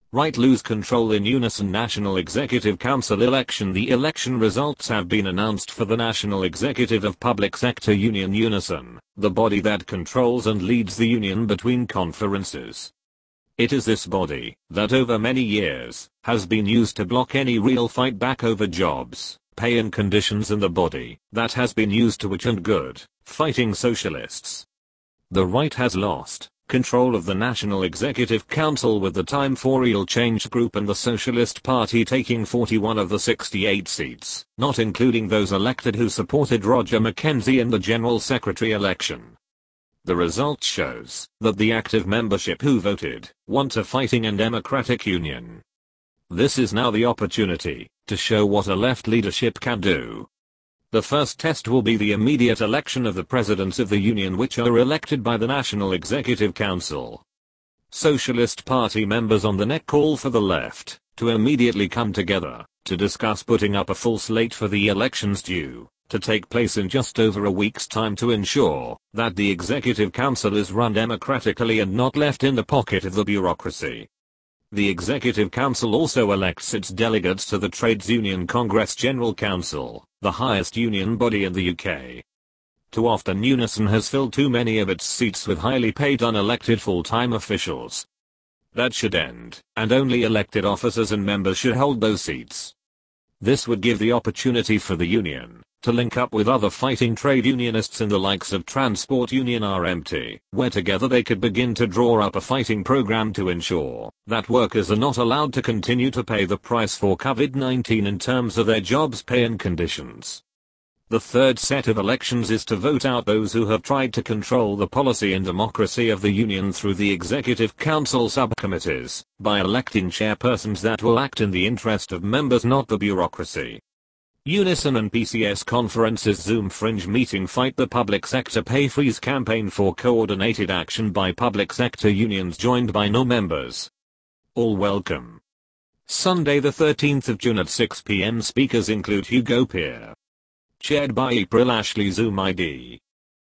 Right lose control in Unison National Executive Council election. The election results have been announced for the National Executive of Public Sector Union Unison, the body that controls and leads the union between conferences. It is this body that over many years has been used to block any real fight back over jobs, pay and conditions in the body that has been used to witch and good, fighting socialists. The right has lost control of the National Executive Council, with the Time for Real Change group and the Socialist Party taking 41 of the 68 seats, not including those elected who supported Roger Mackenzie in the General Secretary election. The result shows that the active membership who voted want a fighting and democratic union. This is now the opportunity to show what a left leadership can do. The first test will be the immediate election of the presidents of the union, which are elected by the National Executive Council. Socialist Party members on the NEC call for the left to immediately come together to discuss putting up a full slate for the elections due to take place in just over a week's time, to ensure that the Executive Council is run democratically and not left in the pocket of the bureaucracy. The Executive Council also elects its delegates to the Trades Union Congress General Council, the highest union body in the UK. Too often Unison has filled too many of its seats with highly paid unelected full-time officials. That should end, and only elected officers and members should hold those seats. This would give the opportunity for the union to link up with other fighting trade unionists in the likes of Transport Union RMT, where together they could begin to draw up a fighting program to ensure that workers are not allowed to continue to pay the price for COVID-19 in terms of their jobs, pay and conditions. The third set of elections is to vote out those who have tried to control the policy and democracy of the union through the Executive Council subcommittees, by electing chairpersons that will act in the interest of members, not the bureaucracy. Unison and PCS Conference's Zoom fringe meeting Fight the Public Sector Pay Freeze campaign for coordinated action by public sector unions joined by no members. All welcome. Sunday the 13th of June at 6 p.m. Speakers include Hugo Peer. Chaired by April Ashley. Zoom ID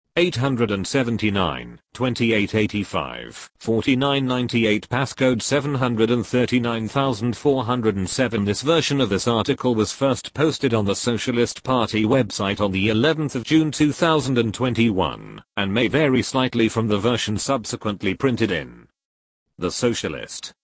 879 2885 4998, passcode 739407. This version of this article was first posted on the Socialist Party website on the 11th of June 2021 and may vary slightly from the version subsequently printed in The Socialist.